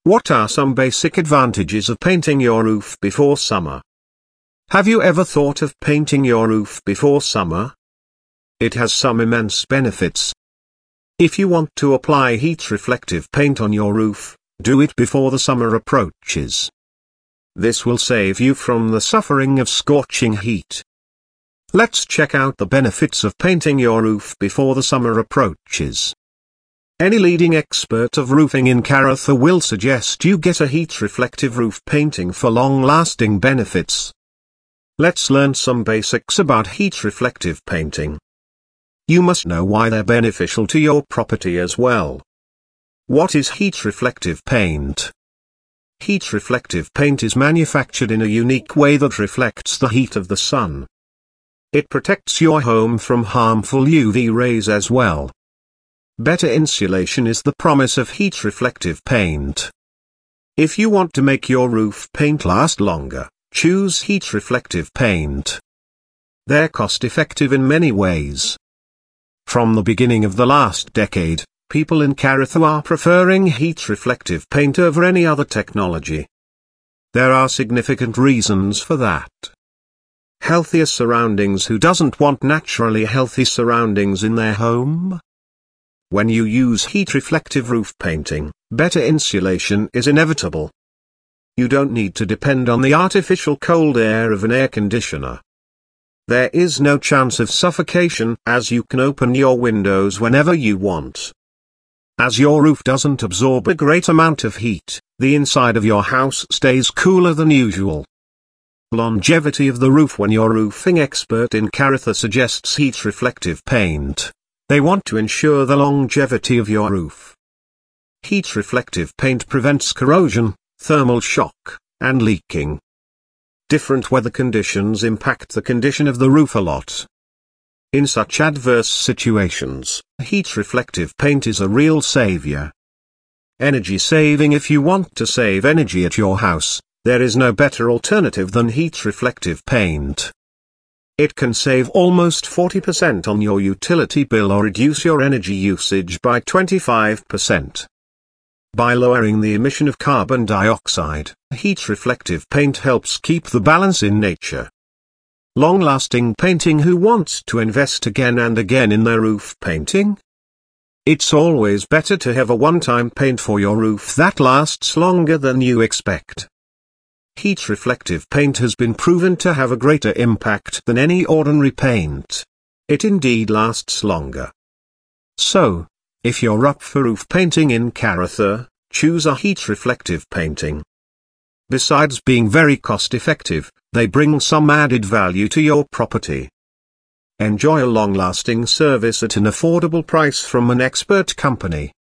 What are some basic advantages of painting your roof before summer? Have you ever thought of painting your roof before summer? It has some immense benefits. If you want to apply heat-reflective paint on your roof, do it before the summer approaches. This will save you from the suffering of scorching heat. Let's check out the benefits of painting your roof before the summer approaches. Any leading expert of roofing in Karatha will suggest you get a heat-reflective roof painting for long-lasting benefits. Let's learn some basics about heat-reflective painting. You must know why they're beneficial to your property as well. What is heat-reflective paint? Heat-reflective paint is manufactured in a unique way that reflects the heat of the sun. It protects your home from harmful UV rays as well. Better insulation is the promise of heat-reflective paint. If you want to make your roof paint last longer, choose heat-reflective paint. They're cost-effective in many ways. From the beginning of the last decade, people in Karatha are preferring heat-reflective paint over any other technology. There are significant reasons for that. Healthier surroundings. Who doesn't want naturally healthy surroundings in their home? When you use heat-reflective roof painting, better insulation is inevitable. You don't need to depend on the artificial cold air of an air conditioner. There is no chance of suffocation, as you can open your windows whenever you want. As your roof doesn't absorb a great amount of heat, the inside of your house stays cooler than usual. Longevity of the roof. When your roofing expert in Karatha suggests heat-reflective paint, they want to ensure the longevity of your roof. Heat-reflective paint prevents corrosion, thermal shock, and leaking. Different weather conditions impact the condition of the roof a lot. In such adverse situations, heat-reflective paint is a real savior. Energy saving. If you want to save energy at your house, there is no better alternative than heat-reflective paint. It can save almost 40% on your utility bill or reduce your energy usage by 25%. By lowering the emission of carbon dioxide, heat-reflective paint helps keep the balance in nature. Long-lasting painting. Who wants to invest again and again in their roof painting? It's always better to have a one-time paint for your roof that lasts longer than you expect. Heat-reflective paint has been proven to have a greater impact than any ordinary paint. It indeed lasts longer. So, if you're up for roof painting in Karatha, choose a heat-reflective painting. Besides being very cost-effective, they bring some added value to your property. Enjoy a long-lasting service at an affordable price from an expert company.